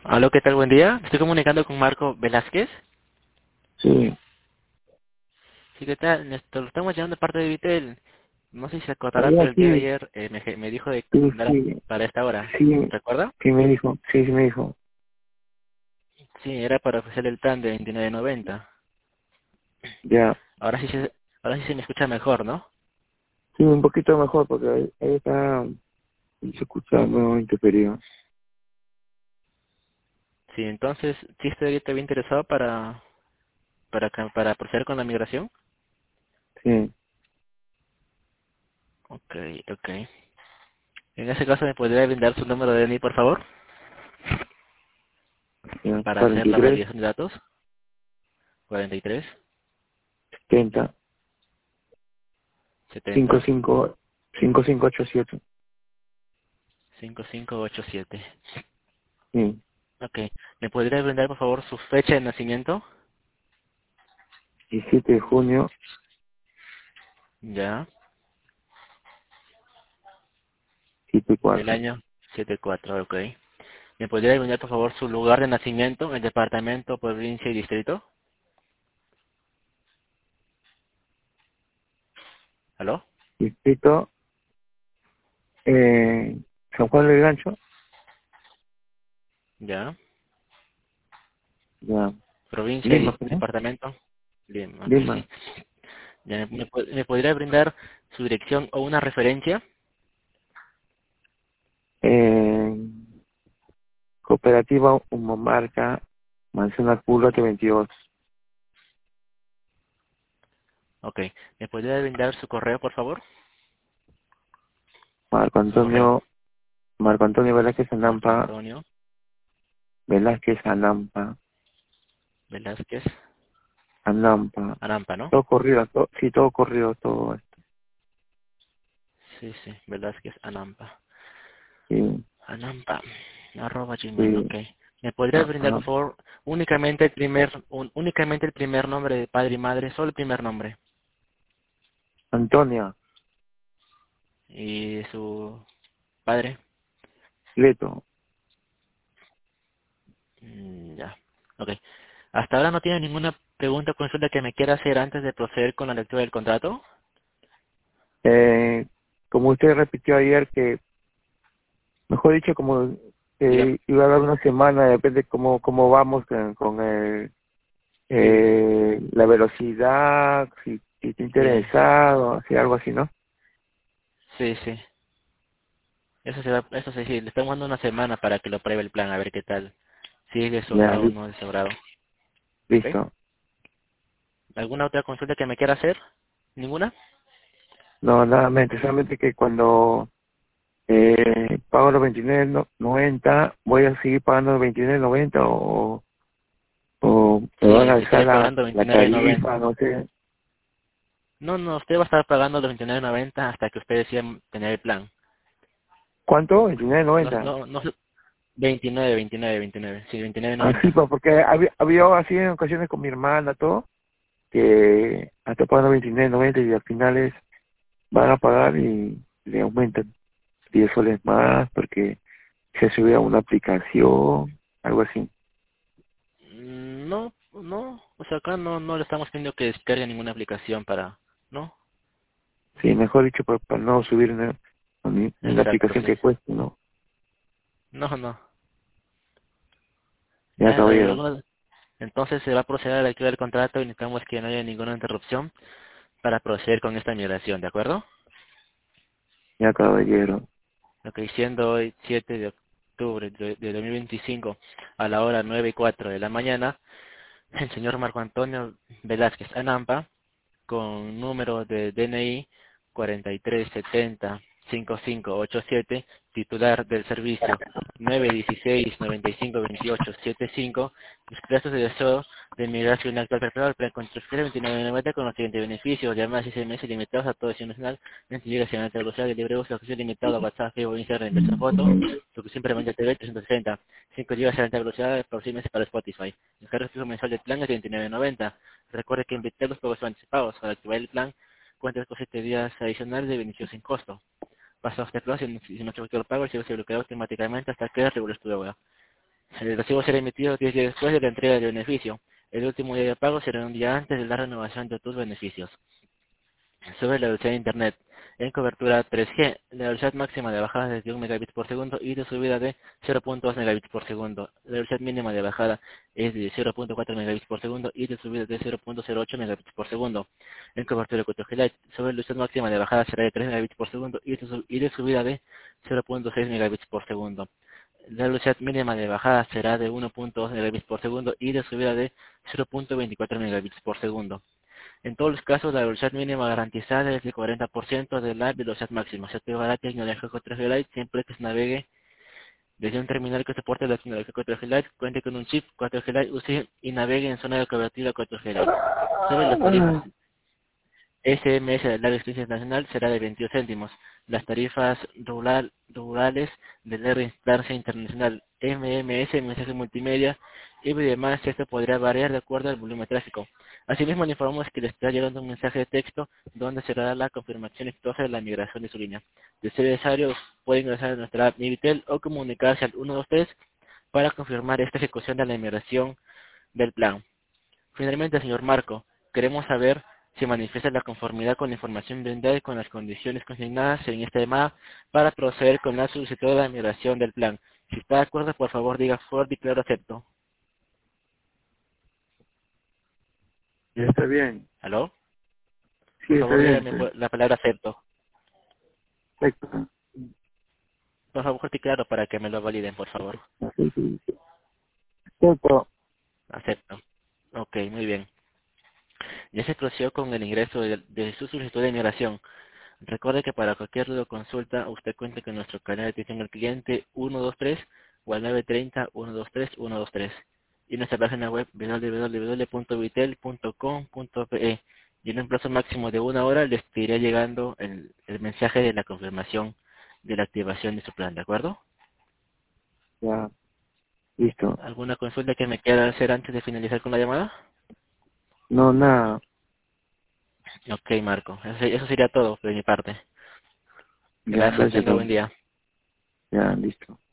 Aló, ¿qué tal? Buen día. Estoy comunicando con Marco Velázquez. Sí, Sí, ¿qué tal? Lo estamos llamando de parte de Vitel. No sé si se acordará, había pero el día de aquí, ayer me dijo de sí, hablar sí, para esta hora. sí, ¿Recuerda? sí me dijo, sí, sí me dijo, Sí, era para ofrecer el plan de 29.90. ya, Ahora ahora sí se me escucha mejor, ¿no? sí, un poquito mejor porque ahí está, se escucha nuevo interferido, Sí, entonces, ¿sí estaría todavía interesado para proceder con la migración? sí, Ok, ok. En ese caso, ¿me podría brindar su número de DNI, por favor? ya, Para hacer la 43, validación de datos. 43, 70, 70, 55, 5587, 5587. sí, Ok. ¿Me podría brindar, por favor, su fecha de nacimiento? 17 de junio, Ya. Del 74, año 74, ok. ¿Me podría brindar, por favor, su lugar de nacimiento, el departamento, provincia y distrito? ¿Aló? distrito, San Juan del Gancho, Ya. ya, Provincia Lima, y ¿no? departamento. Bien, ok, sí. Lima, Ya, ¿me podría brindar su dirección o una referencia? eh, Cooperativa Humomarca, Manzana Culote 22, Ok. ¿Me podría brindar su correo, por favor? Marco Su correo. Antonio Marco Antonio Velázquez Marco Anampa, Antonio Velázquez Anampa, Velázquez Anampa, Arampa, ¿no? todo corrido, sí, todo corrido, todo esto, Sí, sí, Velázquez Anampa. sí, Anampa, arroba Gmail, sí, ok. ¿Me podría brindar, ajá. por favor, únicamente el primer nombre de padre y madre, solo el primer nombre? Antonia, ¿Y su padre? Leto, Ya, ok. ¿Hasta ahora no tiene ninguna pregunta o consulta que me quiera hacer antes de proceder con la lectura del contrato? eh, como usted repitió ayer que, mejor dicho, como Dígame. que iba a dar una semana, depende cómo vamos con la velocidad, si está Sí, interesado, si algo así, ¿no? sí, sí. Eso sí, le estamos dando una semana para que lo pruebe el plan, a ver qué tal. Si es de su Ya, agrado o no de su agrado. ¿Ok? listo. ¿Alguna otra consulta que me quiera hacer? ¿Ninguna? No, nada, solamente que cuando pago los 29.90, voy a seguir pagando los 29.90 o me van Sí, a se dejar estaría pagando la 29.90. tarifa, no sé. No, no, usted va a estar pagando los 29.90 hasta que usted decida tener el plan. ¿Cuánto? No, 29.90. no, no, 29. Sí, Así 29.90. pues, porque había así en ocasiones con mi hermana, todo, que hasta pagando 29.90 y al final van a pagar y le aumentan 10 soles más porque se sube a una aplicación, algo así. No, no, o sea, acá no le estamos pidiendo que descargue ninguna aplicación no, Sí, mejor dicho, para no subir en la exacto, aplicación sí. que cueste, ¿no? No, no. Ya, caballero. Entonces se va a proceder a la lectura del contrato y necesitamos que no haya ninguna interrupción para proceder con esta migración, ¿de acuerdo? Ya, caballero. Lo que siendo hoy 7 de octubre de 2025 a la hora 9:04 de la mañana, el señor Marco Antonio Velázquez Anampa, con número de DNI 43705587, titular del servicio 916952875, expreso de deseo de migración actual preparado para construir 2990 con los siguientes beneficios: llamadas y SMS limitados a todo destino nacional, mensajería alta velocidad de libre uso, acceso limitado a WhatsApp, Facebook, Instagram, inversión foto, suscripción permanente TV 360, 5 GB de alta velocidad por 6 meses para Spotify. El cargo mensual del plan es de 29.90. Recuerde que invitar los pagos son anticipados. Para activar el plan, cuenta con 7 días adicionales de beneficios sin costo. Pasa este plazo y si no se efectúa el pago, el servicio se bloquea automáticamente hasta que regules tu deuda. El recibo será emitido 10 días después de la entrega del beneficio. El último día de pago será un día antes de la renovación de tus beneficios. Sobre la velocidad de Internet. En cobertura 3G, la velocidad máxima de bajada es de 1 megabit por segundo y de subida de 0.2 megabits por segundo. La velocidad mínima de bajada es de 0.4 megabits por segundo y de subida de 0.08 megabits por segundo. En cobertura 4G Lite, sobre la velocidad máxima de bajada será de 3 megabits por segundo y de subida de 0.6 megabits por segundo. La velocidad mínima de bajada será de 1.2 megabits por segundo y de subida de 0.24 megabits por segundo. En todos los casos, la velocidad mínima garantizada es del 40% de la velocidad máxima. Se activará tecnología 4G Lite siempre que se navegue desde un terminal que soporte la tecnología 4G Lite, cuente con un chip 4G Lite, use y navegue en zona de cobertura 4G Lite. Sobre las tarifas, SMS de larga distancia nacional será de 22 céntimos. Las tarifas rurales de larga distancia internacional, MMS, mensaje multimedia y demás, esto podrá variar de acuerdo al volumen de tráfico. Asimismo, le informamos que le está llegando un mensaje de texto donde será la confirmación exitosa de la migración de su línea. De ser necesario, puede ingresar a nuestra app Mivitel o comunicarse al 123 para confirmar esta ejecución de la migración del plan. Finalmente, señor Marco, queremos saber si manifiesta la conformidad con la información brindada y con las condiciones consignadas en esta llamada para proceder con la solicitud de la migración del plan. Si está de acuerdo, por favor diga fuerte y claro acepto. Ya está bien. ¿Aló? Sí, Por está favor bien. dígame la palabra acepto. Perfecto. Por favor, fuerte y claro para que me lo validen, por favor. Sí, sí, sí. Perfecto. Acepto. Ok, muy bien. Ya se procedió con el ingreso de su solicitud de migración. Recuerde que para cualquier duda o consulta, usted cuente con nuestro canal de atención al cliente 123 o al 930-123-123 y nuestra página web www.vitel.com.pe, y en un plazo máximo de 1 hora le estará llegando el mensaje de la confirmación de la activación de su plan, ¿de acuerdo? Ya. Listo. ¿Alguna consulta que me quiera hacer antes de finalizar con la llamada? No, nada. Ok, Marco, eso sería todo de mi parte. Ya, Gracias, gracias, tenga buen don. día. Ya, listo.